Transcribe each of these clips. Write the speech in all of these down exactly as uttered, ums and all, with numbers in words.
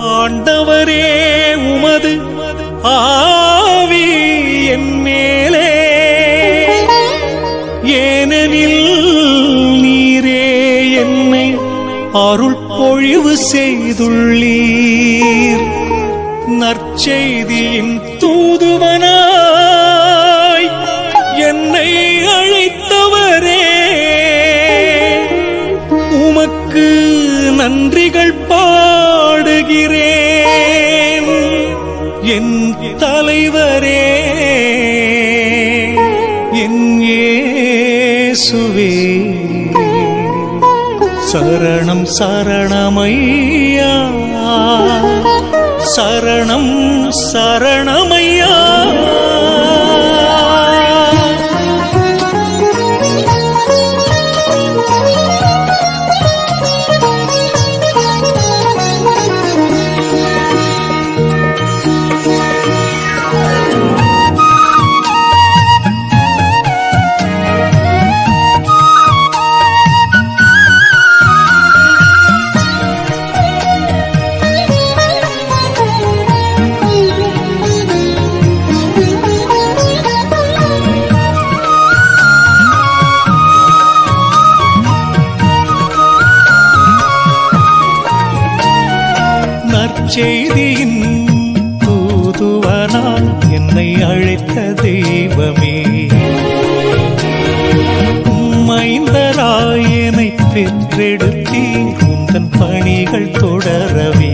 ஆண்டவரே உமது ஆவி என் மேலே, ஏனெனில் நீரே என்னை அருள் பொழிவு செய்துள்ளீர். நற்செய்தியின் தூதுவனாய் என்னை அழைத்தவரே, உமக்கு நன்றிகள் பாடுகிறேன். என் தலைவரே, என் இயேசுவே, சரணம் சரணமையா, சரணம் சரணமையா. செய்தியின் தூதுவனாய் என்னை அழைத்த தெய்வமே, மைந்தராய் என்னை பெற்றெடுத்தீ உந்தன் பணிகள் தொடரவே.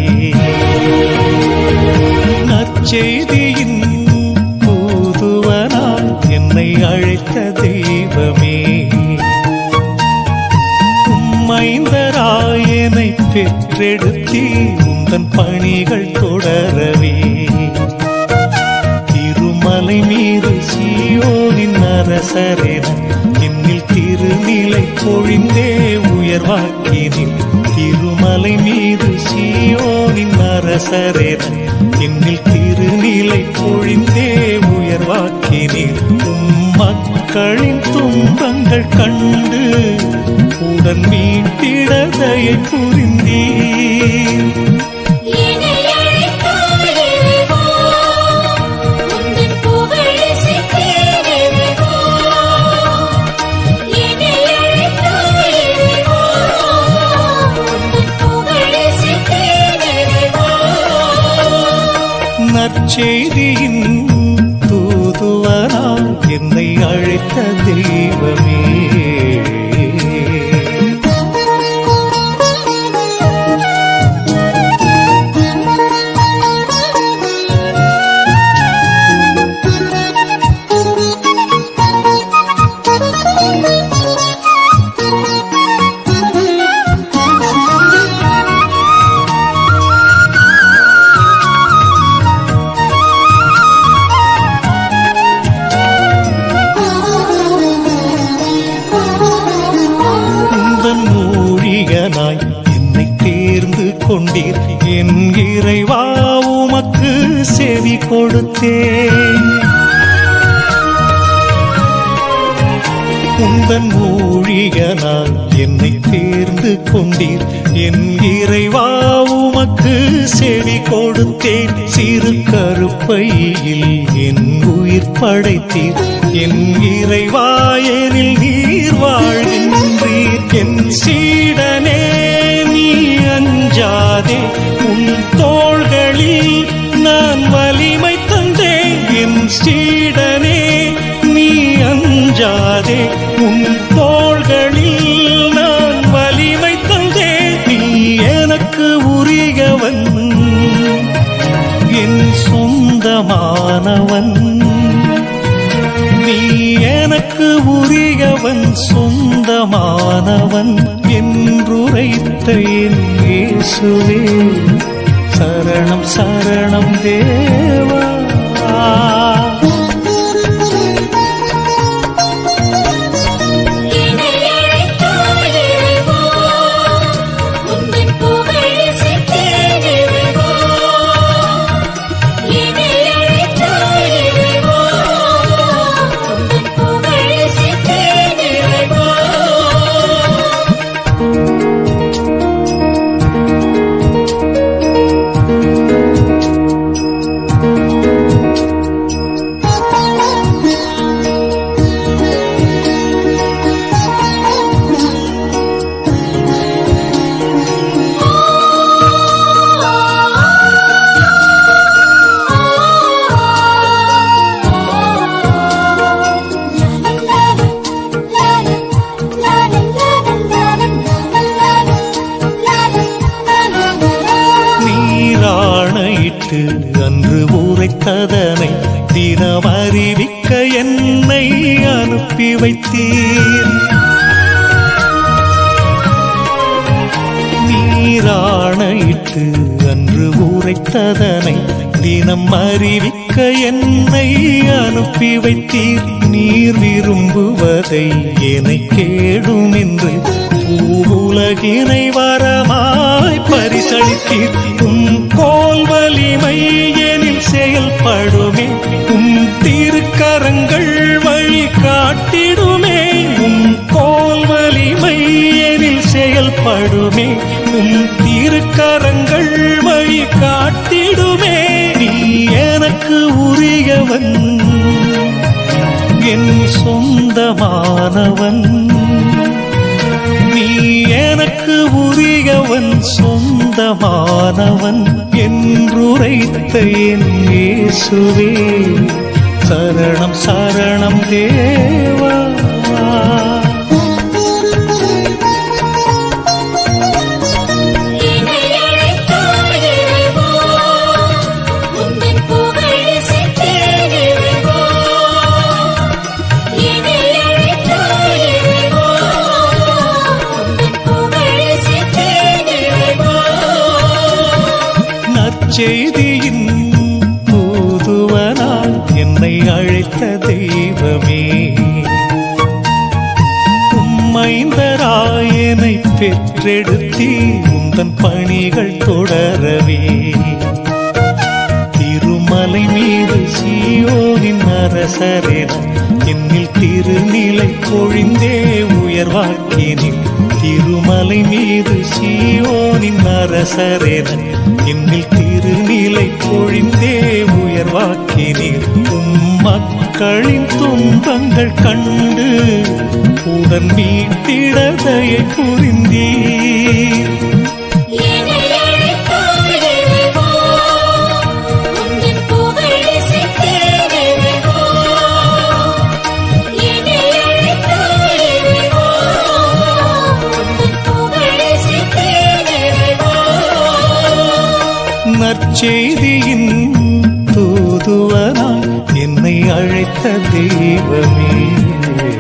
நற்செய்தியின் தூதுவனாய் என்னை அழைத்த தெய்வமே, மைந்தராய் என்னை பெற்றெடுத்தீ உந்தன் பணிகள் தொடரவே. திருமலை மீது சீயோனின் அரசரென என்னில் திருநிலை பொழிந்தே உயர்வாக்கினீர். திருமலை மீது சீயோனின் அரசரென என்னில் திருநிலை பொழிந்தே உயர்வாக்கினீர். உம் மக்களின் துன்பங்கள் கண்டு உடன் மீட்டிட தயை புரிந்தீர். நற்செய்தியின் தூதுவனாய் என்னை அழைத்த தெய்வமே, என்னை தேர்ந்து கொண்டீர். என் இறைவா உமக்கு செவி கொடுத்தேன். உந்தன் ஊழியனாய் என்னை தேர்ந்து கொண்டீர். என் இறைவா உமக்கு செவி கொடுத்தேன். சிறு கருப்பையில் என் உயிர் படைத்தீர். என் இறைவா எனில் நீர் வாழ்கின்றீர். என் சீடனே நீ அஞ்சாதே, உன் தோள்களில் நான் வலிமை தந்தேன். என் சீடனே நீ அஞ்சாதே, உன் தோள்களில் நான் வலிமை தந்தேன். நீ எனக்கு உரியவன், என் சொந்தமானவன். நீ எனக்கு உரியவன், சொந்தமானவன் என்றுரைத்த என் இயேசுவே, சரணம் சரணம் தேவா. ராணையிட்டு அன்று உரைத்ததனை தினம் அறிவிக்க என்னை அனுப்பி வைத்தீர். நீராணையிட்டு அன்று உரைத்ததனை தினம் அறிவிக்க என்னை அனுப்பி வைத்தீர். நீர் விரும்புவதை என்னை கேடும் என்று பூவுலகினை வரமாய் பரிசளித்தீர். உம் கோல் வலிமை எனில் செயல்படுமே, உம் திருக்கரங்கள் வழி காட்டிடுமே. உம் கோல் வலிமை எனில் செயல்படுமே, உம் திருக்கரங்கள் வழி காட்டிடுமே. நீ எனக்கு உரியவன், என் சொந்தமானவன். நீ எனக்கு உரியவன், சொந்தமானவன் என்றுரைத்த என் இயேசுவே, சரணம் சரணம் தேவா. செய்தியின் தூதுவனாய் என்னை அழைத்த தெய்வமே, உம்மைந்தராய் என்னை பெற்றெடுத்தி உந்தன் பணிகள் தொடரவே. திருமலை மீது சீயோனின் அரசரேன என்னில் திருநிலை பொழிந்தே உயர்வாக்கினீர். திருமலை மீது சீயோனின் அரசரேன என்னில் திருநிலை பொழிந்தே உயர்வாக்கினீர். உம் மக்களின் துன்பங்கள் கண்டு உடன் மீட்டிட தயை புரிந்தீர். நற்செய்தியின் தூதுவனாய் என்னை அழைத்த தெய்வமே.